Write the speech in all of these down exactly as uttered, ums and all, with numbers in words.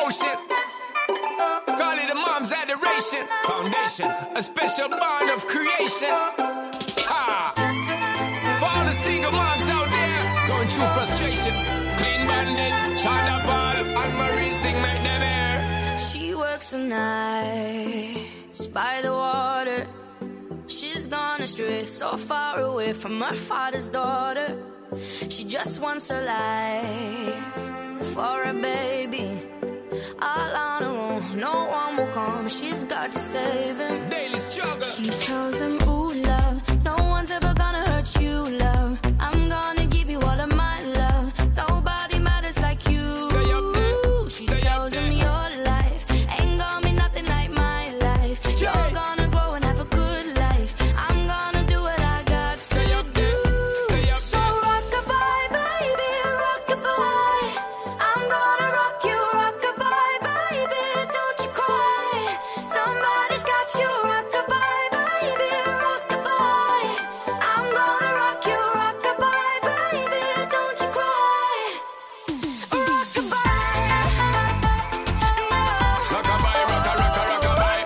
emotion. Call it a mom's adoration. Foundation, a special bond of creation. Ah. For all the single moms out there going through frustration. Clean Bandit, China Ball, and Marie thing make them air. She works the nights by the water. She's gone astray, so far away from her father's daughter. She just wants a life for a baby. All on her own, no one will come. She's got to save him. Daily struggle. She tells him, ooh, love, no one's ever gonna hurt you, love. I'm gonna give you all of my love. Nobody matters like you. Stay up there. She Stay tells up there. him your life ain't gonna be nothing like my life. You're gonna grow and have a good life. I'm gonna do what I got to Stay up there. Stay up So there. rock-a-bye, baby, rock-a-bye. I'm gonna rock you, rock-a-bye, baby, don't you cry. Somebody's got you, rock-a-bye, baby, rock-a-bye. I'm gonna rock you, rock-a-bye, baby, don't you cry. Rock-a-bye, no. Rock-a-bye, rocka, rocka, rock-a-bye.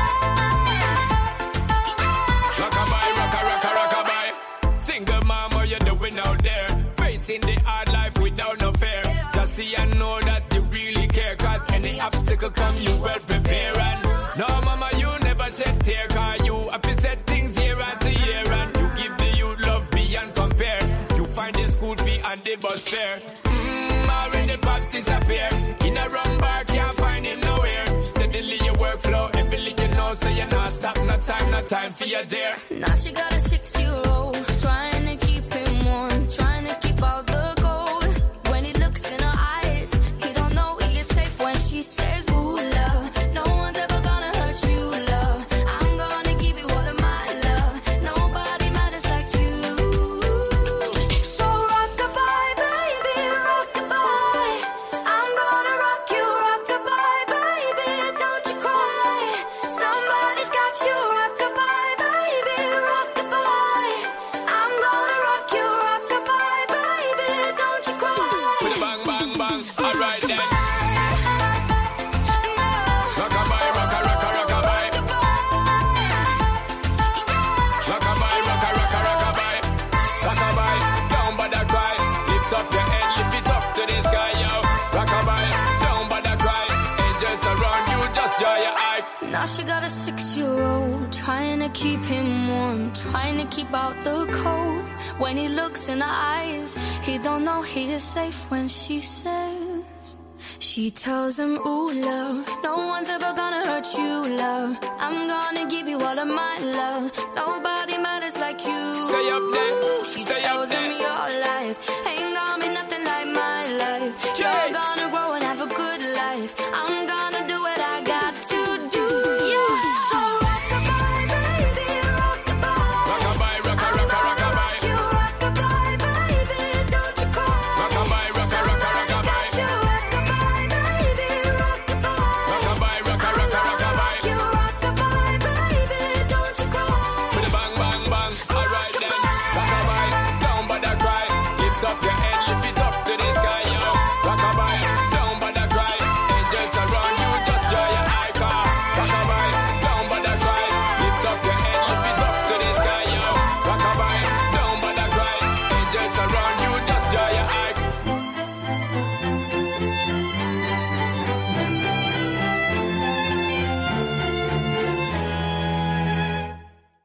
Rock-a-bye, rocka, rocka, rock-a-bye. Single mom, what you doing out there? Facing the hard life without no fear. Just see and know that you really care. Cause any obstacle come, you well prepare. And no, mama, you never shed tear. Cause you have to set things year after year. And you give the youth love beyond compare. You find the school fee and the bus fare. Mmm, already pops disappear. In a wrong bar, can't find him nowhere. Steadily your workflow, everything you know. So you're not stop, no time, no time for your dear. Now she got a six-year-old, trying to keep him warm, trying to keep out the cold. When he looks in her eyes, he don't know he is safe when she says, ooh, love, no one's ever gonna hurt you, love. I'm gonna give you all of my love. Nobody matters like you. So rock-a-bye, baby, rock-a-bye. I'm gonna rock you, rock-a-bye, baby, don't you cry. Somebody's got you, rock-a-bye, baby, rock-a-bye. I'm gonna rock you, rock-a-bye, baby, don't you cry. With a bang, bang, bang. Alright then. Rock-a-bye, rocka, rocka, rock-a-bye. Rock-a-bye, rocka, rocka, rock-a-bye. Rock-a-bye, down by the cry. Lift up your head, lift it up to the sky, yo. Rock-a-bye, down by the cry. Angels around you, just joy your eye. Now she got a six-year-old, trying to keep him warm, trying to keep out the cold. When he looks in her eyes, he don't know he is safe when she says. She tells him, ooh, love, no one's ever gonna hurt you, love. I'm gonna give you all of my love. Nobody matters like you. Stay up there, She stay up tells him there. your life ain't gonna be nothing like my life.